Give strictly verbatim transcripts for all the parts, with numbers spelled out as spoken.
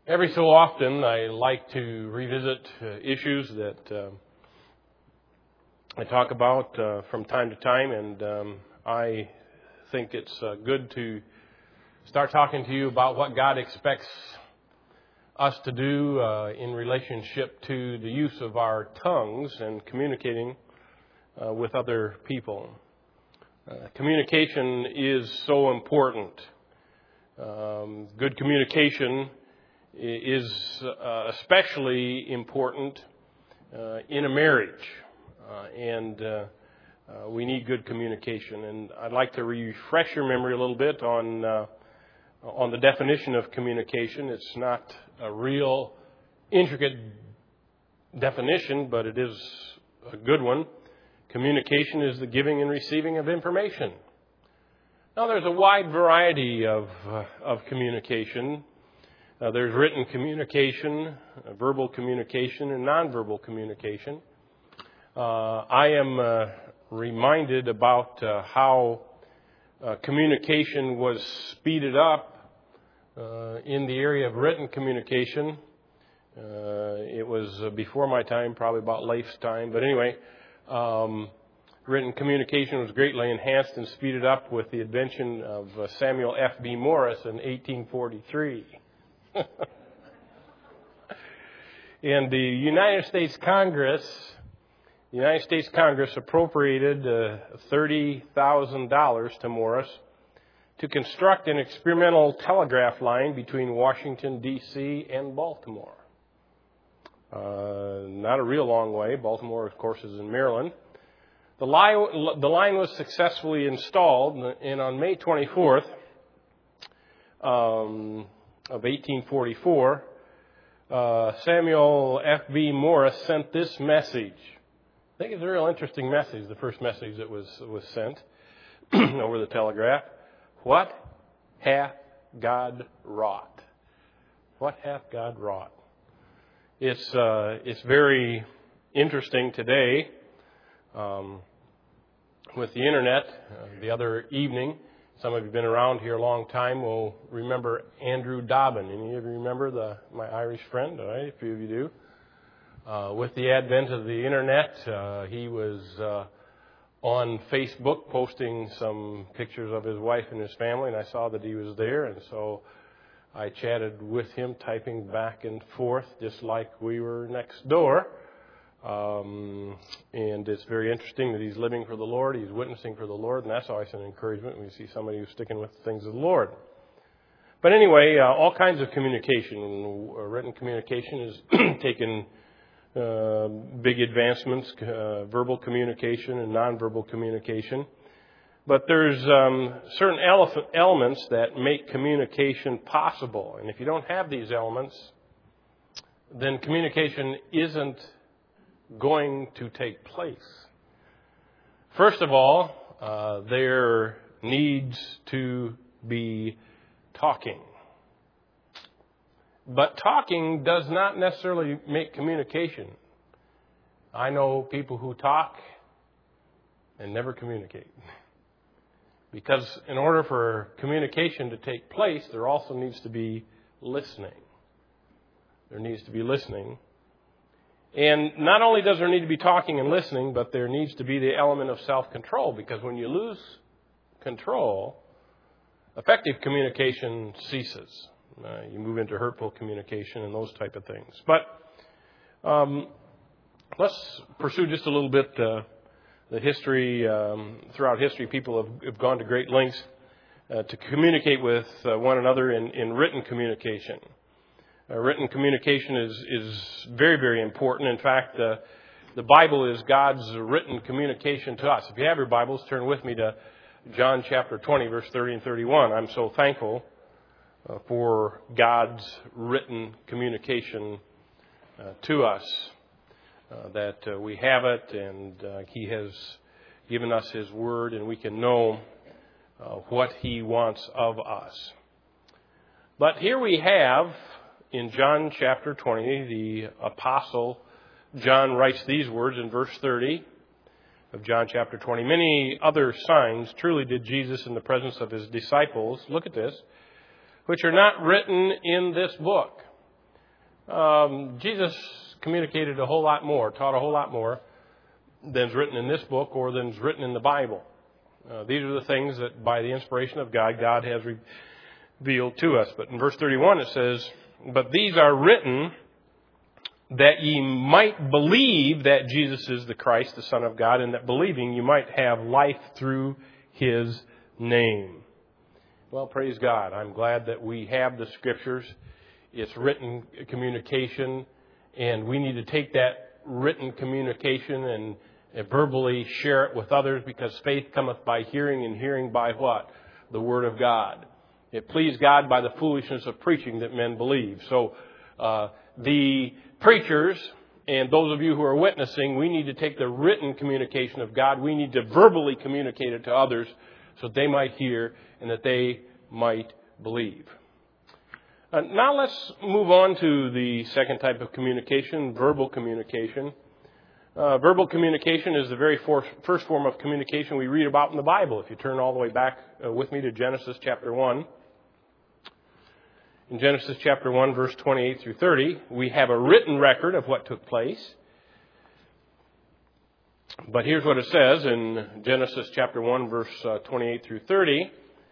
Every so often, I like to revisit uh, issues that uh, I talk about uh, from time to time, and um, I think it's uh, good to start talking to you about what God expects us to do uh, in relationship to the use of our tongues and communicating uh, with other people. Uh, communication is so important. Um, good communication is uh, especially important uh, in a marriage, uh, and uh, uh, we need good communication. And I'd like to refresh your memory a little bit on uh, on the definition of communication. It's not a real intricate definition, but it is a good one. Communication is the giving and receiving of information. Now, there's a wide variety of uh, of communication. Uh, there's written communication, uh, verbal communication, and nonverbal communication. Uh, I am uh, reminded about uh, how uh, communication was speeded up uh, in the area of written communication. Uh, it was uh, before my time, probably about Leif's time. But anyway, um, written communication was greatly enhanced and speeded up with the invention of uh, Samuel F B Morse in eighteen forty-three. And the United States Congress, the United States Congress appropriated uh, thirty thousand dollars to Morris to construct an experimental telegraph line between Washington, D C and Baltimore. Uh, not a real long way. Baltimore, of course, is in Maryland. The line, the line was successfully installed, and on May twenty-fourth, um, of eighteen forty-four, uh, Samuel F B Morse sent this message. I think it's a real interesting message, the first message that was, was sent over the telegraph. What hath God wrought? What hath God wrought? It's, uh, it's very interesting today. Um, with the internet, uh, the other evening, some of you have been around here a long time will remember Andrew Dobbin. Any of you remember the my Irish friend? All right, a few of you do. Uh, with the advent of the internet, uh, he was uh, on Facebook posting some pictures of his wife and his family, and I saw that he was there, and so I chatted with him, typing back and forth, just like we were next door. Um, and it's very interesting that he's living for the Lord, he's witnessing for the Lord, and that's always an encouragement when you see somebody who's sticking with the things of the Lord. But anyway, uh, all kinds of communication, uh, written communication has taken uh, big advancements, uh, verbal communication and nonverbal communication. But there's um, certain ele- elements that make communication possible, and if you don't have these elements, then communication isn't going to take place. First of all, uh, there needs to be talking. But talking does not necessarily make communication. I know people who talk and never communicate. Because in order for communication to take place, there also needs to be listening. There needs to be listening. And not only does there need to be talking and listening, but there needs to be the element of self-control, because when you lose control, effective communication ceases. Uh, you move into hurtful communication and those type of things. But um, let's pursue just a little bit uh, the history. Um, throughout history, people have, have gone to great lengths uh, to communicate with uh, one another in, in written communication. Uh, written communication is, is very, very important. In fact, uh, the Bible is God's written communication to us. If you have your Bibles, turn with me to John chapter twenty, verse thirty and thirty-one. I'm so thankful uh, for God's written communication uh, to us, uh, that uh, we have it, and uh, He has given us His Word, and we can know uh, what He wants of us. But here we have, in John chapter twenty, the apostle John writes these words in verse thirty of John chapter twenty. Many other signs truly did Jesus in the presence of his disciples, look at this, which are not written in this book. Um, Jesus communicated a whole lot more, taught a whole lot more than's written in this book or than's written in the Bible. Uh, these are the things that by the inspiration of God, God has revealed to us. But in verse thirty-one it says, "But these are written that ye might believe that Jesus is the Christ, the Son of God, and that believing you might have life through His name." Well, praise God. I'm glad that we have the Scriptures. It's written communication, and we need to take that written communication and, and verbally share it with others, because faith cometh by hearing, and hearing by what? The Word of God. It pleased God by the foolishness of preaching that men believe. So uh, the preachers and those of you who are witnessing, we need to take the written communication of God. We need to verbally communicate it to others so that they might hear and that they might believe. Uh, now let's move on to the second type of communication, verbal communication. Uh, verbal communication is the very for- first form of communication we read about in the Bible. If you turn all the way back uh, with me to Genesis chapter one. In Genesis chapter one, verse twenty-eight through thirty, we have a written record of what took place. But here's what it says in Genesis chapter one, verse uh, twenty-eight through thirty.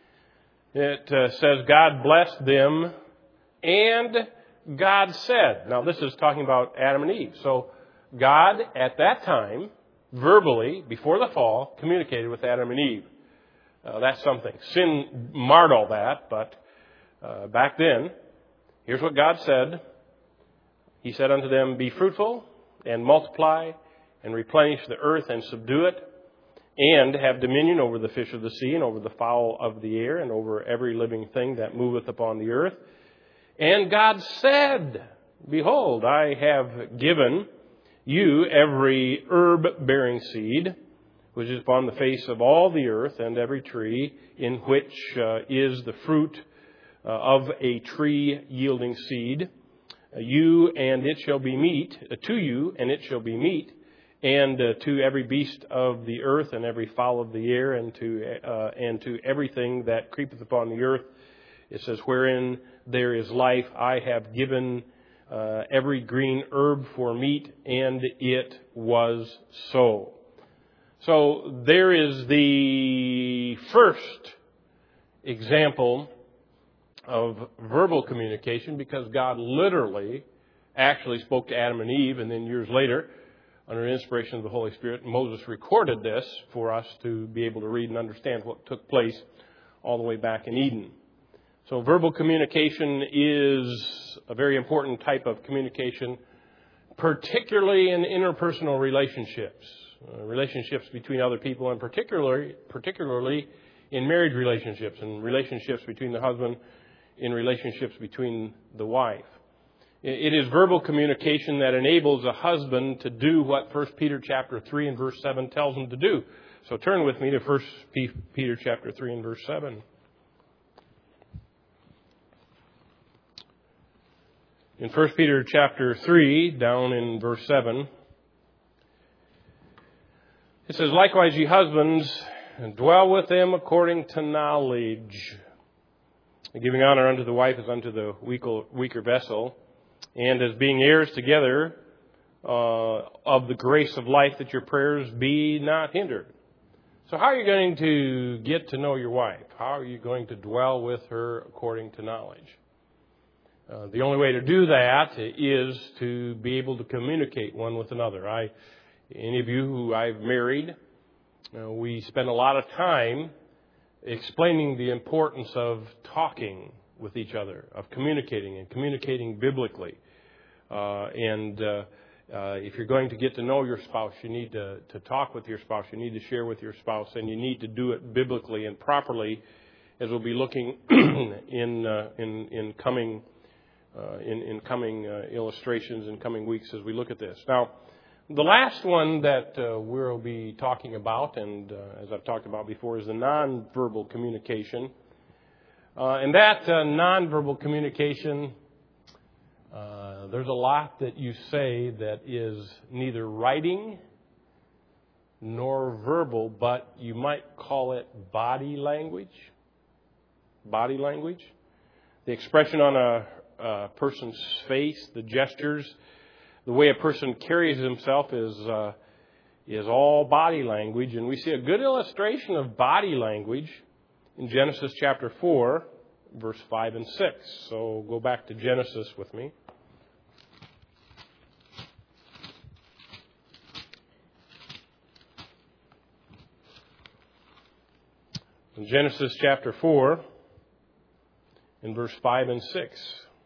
It uh, says, "God blessed them, and God said." Now, this is talking about Adam and Eve. So, God, at that time, verbally, before the fall, communicated with Adam and Eve. Uh, that's something. Sin marred all that, but uh, back then, here's what God said. He said unto them, "Be fruitful, and multiply, and replenish the earth, and subdue it, and have dominion over the fish of the sea, and over the fowl of the air, and over every living thing that moveth upon the earth. And God said, Behold, I have given you every herb-bearing seed, which is upon the face of all the earth, and every tree in which uh, is the fruit uh, of a tree yielding seed. Uh, you and it shall be meat, uh, to you and it shall be meat, and uh, to every beast of the earth, and every fowl of the air, and to uh, and to everything that creepeth upon the earth." It says, "Wherein there is life, I have given uh, every green herb for meat," and it was so. So there is the first example of verbal communication, because God literally actually spoke to Adam and Eve, and then years later, under inspiration of the Holy Spirit, Moses recorded this for us to be able to read and understand what took place all the way back in Eden. So verbal communication is a very important type of communication, particularly in interpersonal relationships, uh, relationships between other people, and particularly, particularly in marriage relationships and relationships between the husband, in relationships between the wife. It is verbal communication that enables a husband to do what First Peter chapter three and verse seven tells him to do. So turn with me to First Peter chapter three and verse seven. In First Peter chapter three, down in verse seven, it says, "Likewise, ye husbands, dwell with them according to knowledge, giving honor unto the wife as unto the weaker, weaker vessel, and as being heirs together uh, of the grace of life, that your prayers be not hindered." So how are you going to get to know your wife? How are you going to dwell with her according to knowledge? Uh, the only way to do that is to be able to communicate one with another. I, any of you who I've married, uh, we spend a lot of time explaining the importance of talking with each other, of communicating and communicating biblically. Uh, and uh, uh, if you're going to get to know your spouse, you need to, to talk with your spouse. You need to share with your spouse, and you need to do it biblically and properly, as we'll be looking in uh, in in coming uh, in in coming uh, illustrations in coming weeks as we look at this. Now, the last one that uh, we'll be talking about, and uh, as I've talked about before, is the nonverbal communication. Uh, and that uh, nonverbal communication, uh, there's a lot that you say that is neither writing nor verbal, but you might call it body language. Body language. The expression on a a person's face, the gestures, the way a person carries himself is uh, is all body language. And we see a good illustration of body language in Genesis chapter four, verse five and six. So go back to Genesis with me. In Genesis chapter four, in verse five and six.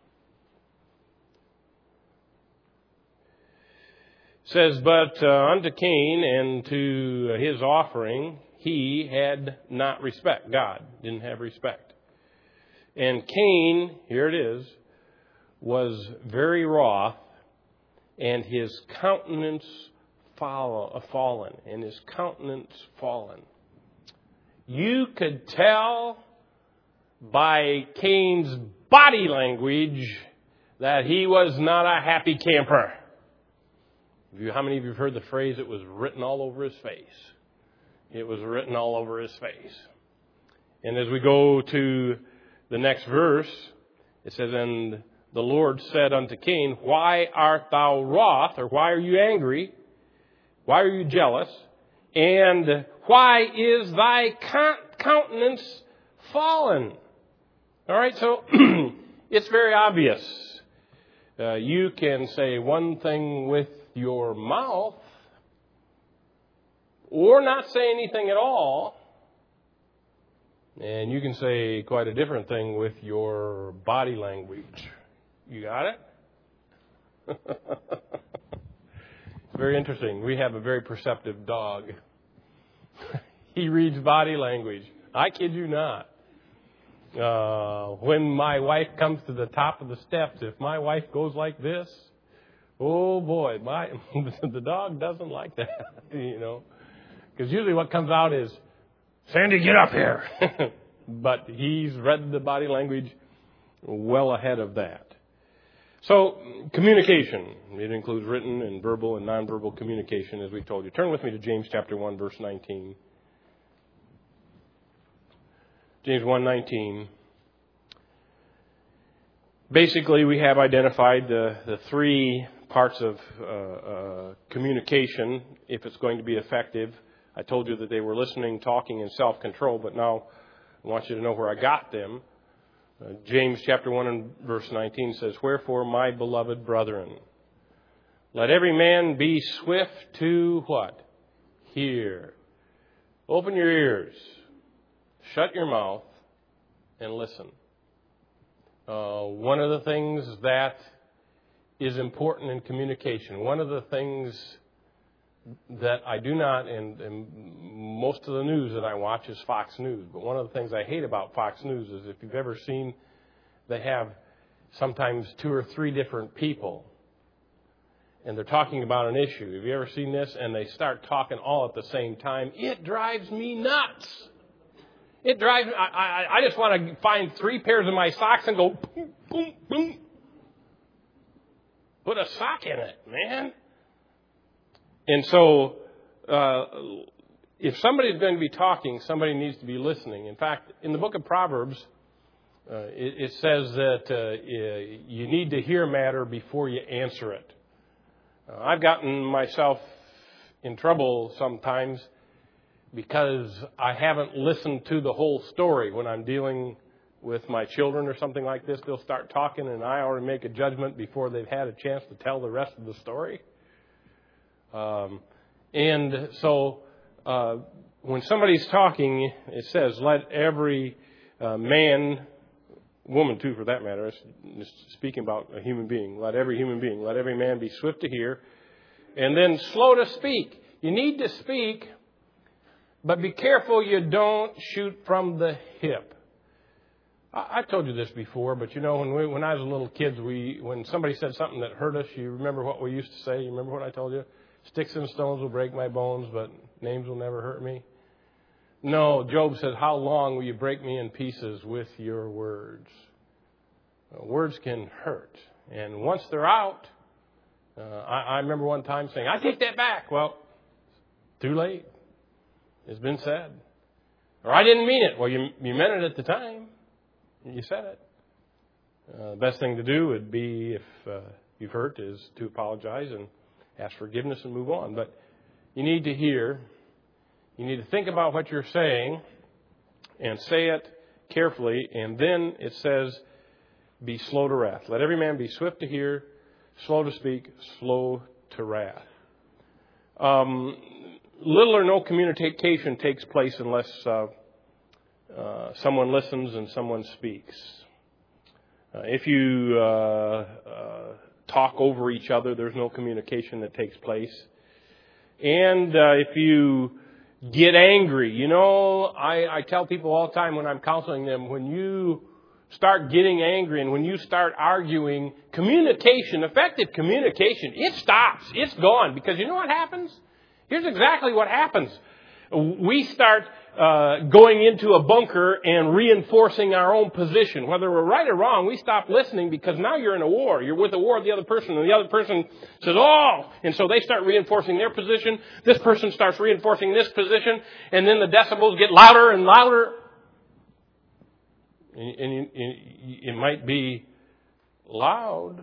It says, But uh, unto Cain and to his offering he had not respect. God didn't have respect. And Cain, here it is, was very wroth, and his countenance follow, fallen, and his countenance fallen. You could tell by Cain's body language that he was not a happy camper. How many of you have heard the phrase, it was written all over his face? It was written all over his face. And as we go to the next verse, it says, And the Lord said unto Cain, Why art thou wroth, or why are you angry? Why are you jealous? And why is thy countenance fallen? All right, so it's very obvious. Uh, you can say one thing with your mouth or not say anything at all. And you can say quite a different thing with your body language. You got it? It's very interesting. We have a very perceptive dog. He reads body language. I kid you not. Uh, when my wife comes to the top of the steps, if my wife goes like this, oh boy, my the dog doesn't like that, you know. Because usually what comes out is, Sandy, get up here. But he's read the body language well ahead of that. So, communication. It includes written and verbal and nonverbal communication, as we told you. Turn with me to James chapter one, verse nineteen. James one nineteen. Basically, we have identified the, the three parts of uh, uh, communication if it's going to be effective. I told you that they were listening, talking, and self-control, but now I want you to know where I got them. Uh, James chapter one and verse nineteen says, Wherefore, my beloved brethren, let every man be swift to what? Hear. Open your ears. Shut your mouth and listen. Uh, one of the things that is important in communication, one of the things that I do not, and, and most of the news that I watch is Fox News, but one of the things I hate about Fox News is if you've ever seen, they have sometimes two or three different people, and they're talking about an issue. Have you ever seen this? And they start talking all at the same time. It drives me nuts. It drives me, I, I, I just want to find three pairs of my socks and go, boom, boom, boom. Put a sock in it, man. And so, uh, if somebody's going to be talking, somebody needs to be listening. In fact, in the book of Proverbs, uh, it, it says that uh, you need to hear matter before you answer it. Uh, I've gotten myself in trouble sometimes because I haven't listened to the whole story. When I'm dealing with my children or something like this, they'll start talking and I already make a judgment before they've had a chance to tell the rest of the story. Um, and so uh, when somebody's talking, it says, let every uh, man, woman too for that matter, it's speaking about a human being, let every human being, let every man be swift to hear, and then slow to speak. You need to speak, but be careful you don't shoot from the hip. I, I've told you this before, but you know, when we, when I was a little kid, we when somebody said something that hurt us, you remember what we used to say? You remember what I told you? Sticks and stones will break my bones, but names will never hurt me. No, Job said, how long will you break me in pieces with your words? Uh, words can hurt. And once they're out, uh, I, I remember one time saying, I take that back. Well, too late. It's been said. Or I didn't mean it. Well, you, you meant it at the time. You said it. Uh, the best thing to do would be, if uh, you've hurt, is to apologize and ask forgiveness and move on. But you need to hear, you need to think about what you're saying and say it carefully. And then it says, be slow to wrath. Let every man be swift to hear, slow to speak, slow to wrath. Um, little or no communication takes place unless uh, uh, someone listens and someone speaks. Uh, if you uh, uh, talk over each other, there's no communication that takes place. And uh, if you get angry, you know, I, I tell people all the time when I'm counseling them, when you start getting angry and when you start arguing, communication, effective communication, it stops. It's gone. Because you know what happens? Here's exactly what happens. We start uh, going into a bunker and reinforcing our own position. Whether we're right or wrong, we stop listening because now you're in a war. You're with a war with the other person, and the other person says, oh! And so they start reinforcing their position. This person starts reinforcing this position, and then the decibels get louder and louder. And, and, and it might be loud,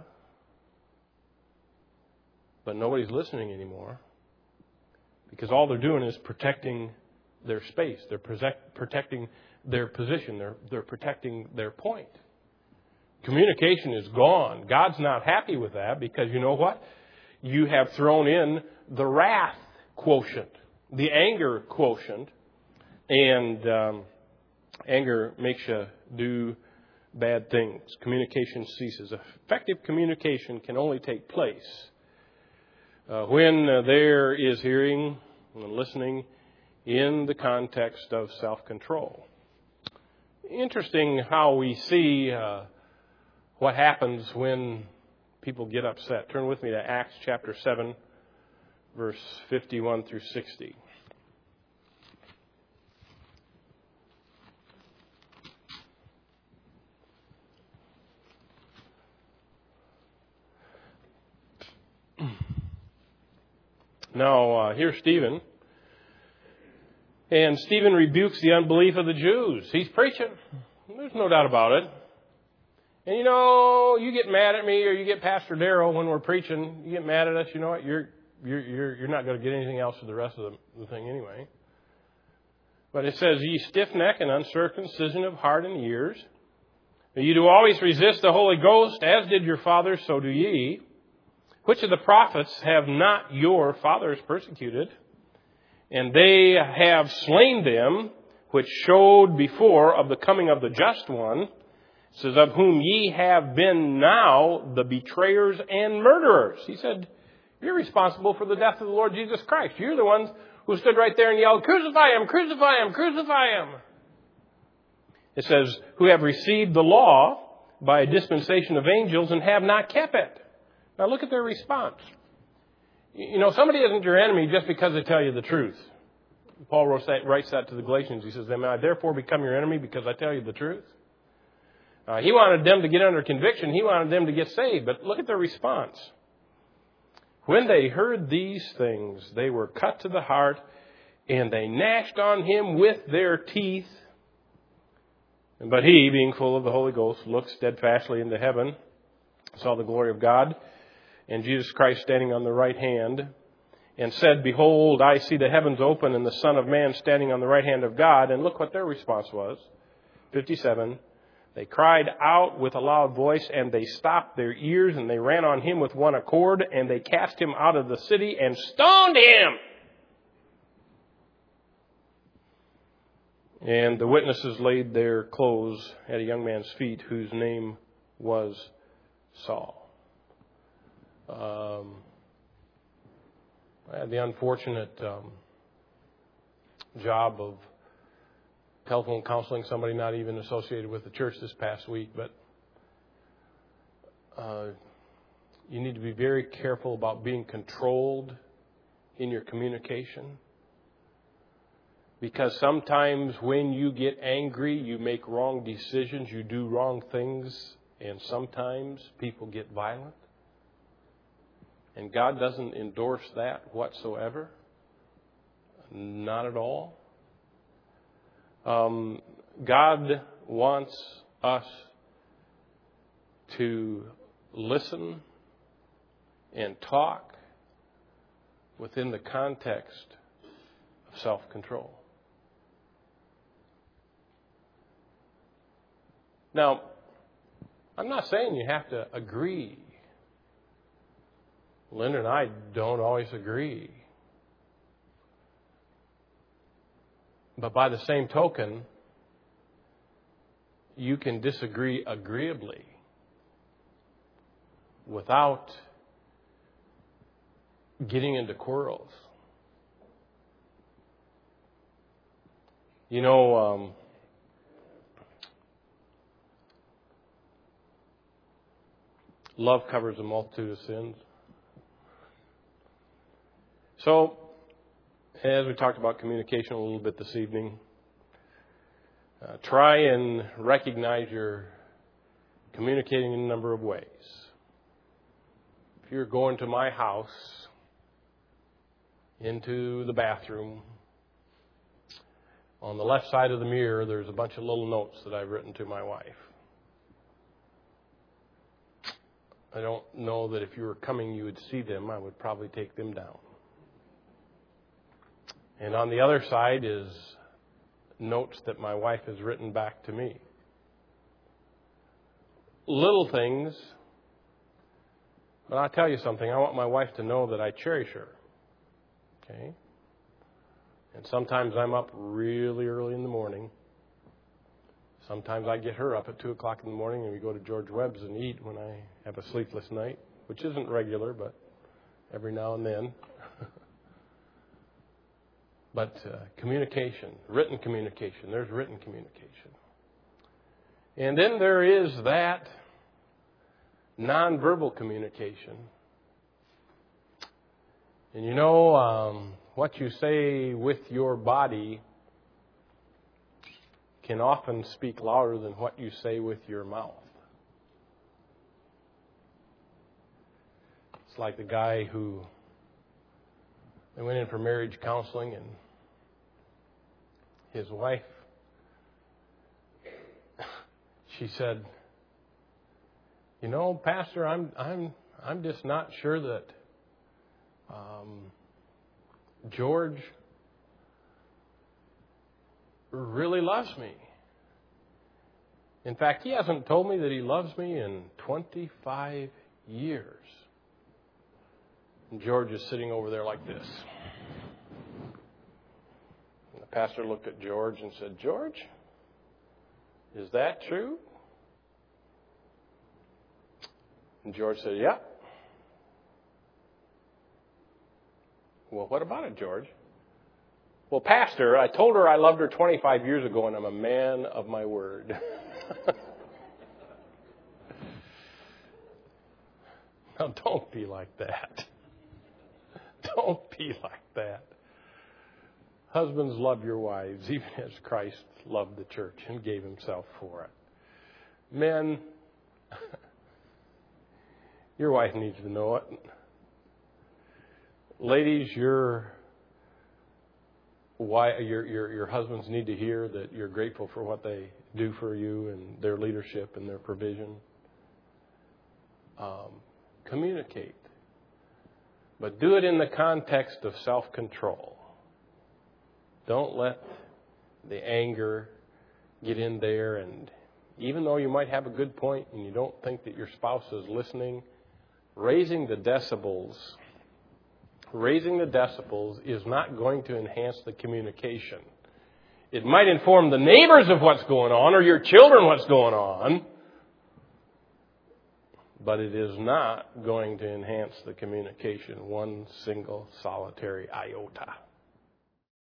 but nobody's listening anymore. Because all they're doing is protecting their space. They're protect, protecting their position. They're, they're protecting their point. Communication is gone. God's not happy with that because you know what? You have thrown in the wrath quotient, the anger quotient, and um, anger makes you do bad things. Communication ceases. Effective communication can only take place Uh, when uh, there is hearing and listening in the context of self-control. Interesting how we see uh, what happens when people get upset. Turn with me to Acts chapter seven, verse fifty-one through sixty. Now, uh, here's Stephen. And Stephen rebukes the unbelief of the Jews. He's preaching. There's no doubt about it. And you know, you get mad at me or you get Pastor Darrell when we're preaching. You get mad at us. You know what? You're you're you're, you're not going to get anything else for the rest of the, the thing anyway. But it says, ye stiff-necked and uncircumcision of heart and ears. You do always resist the Holy Ghost, as did your fathers, so do ye. Which of the prophets have not your fathers persecuted? And they have slain them, which showed before of the coming of the just one. It says, of whom ye have been now the betrayers and murderers. He said, you're responsible for the death of the Lord Jesus Christ. You're the ones who stood right there and yelled, crucify him, crucify him, crucify him. It says, who have received the law by a dispensation of angels and have not kept it. Now look at their response. You know, somebody isn't your enemy just because they tell you the truth. Paul writes that, writes that to the Galatians. He says, am I therefore become your enemy because I tell you the truth? Uh, he wanted them to get under conviction. He wanted them to get saved. But look at their response. When they heard these things, they were cut to the heart, and they gnashed on him with their teeth. But he, being full of the Holy Ghost, looked steadfastly into heaven, saw the glory of God, and Jesus Christ standing on the right hand, and said, behold, I see the heavens open and the Son of Man standing on the right hand of God. And look what their response was. fifty-seven. They cried out with a loud voice, and they stopped their ears, and they ran on him with one accord, and they cast him out of the city and stoned him. And the witnesses laid their clothes at a young man's feet, whose name was Saul. Um, I had the unfortunate um, job of telephone counseling somebody not even associated with the church this past week, but uh, you need to be very careful about being controlled in your communication. Because sometimes when you get angry, you make wrong decisions, you do wrong things, and sometimes people get violent. And God doesn't endorse that whatsoever. Not at all. Um, God wants us to listen and talk within the context of self-control. Now, I'm not saying you have to agree. Linda and I don't always agree. But by the same token, you can disagree agreeably without getting into quarrels. You know, um, love covers a multitude of sins. So, as we talked about communication a little bit this evening, uh, try and recognize you're communicating in a number of ways. If you're going to my house, into the bathroom, on the left side of the mirror, there's a bunch of little notes that I've written to my wife. I don't know that if you were coming, you would see them. I would probably take them down. And on the other side is notes that my wife has written back to me. Little things, but I'll tell you something. I want my wife to know that I cherish her. Okay? And sometimes I'm up really early in the morning. Sometimes I get her up at two o'clock in the morning and we go to George Webb's and eat when I have a sleepless night, which isn't regular, but every now and then. But uh, communication, written communication, there's written communication. And then there is that nonverbal communication. And you know, um, what you say with your body can often speak louder than what you say with your mouth. It's like the guy who, they went in for marriage counseling and his wife, she said, you know, Pastor, I'm I'm I'm just not sure that um, George really loves me. In fact, he hasn't told me that he loves me in twenty-five years. And George is sitting over there like this. And the pastor looked at George and said, George, is that true? And George said, yeah. Well, what about it, George? Well, Pastor, I told her I loved her twenty-five years ago, and I'm a man of my word. Now, don't be like that. Don't be like that. Husbands, love your wives, even as Christ loved the church and gave himself for it. Men, your wife needs to know it. Ladies, your why your, your your husbands need to hear that you're grateful for what they do for you and their leadership and their provision. Um, communicate. But do it in the context of self-control. Don't let the anger get in there. And even though you might have a good point and you don't think that your spouse is listening, raising the decibels, raising the decibels is not going to enhance the communication. It might inform the neighbors of what's going on or your children what's going on, but it is not going to enhance the communication one single solitary iota.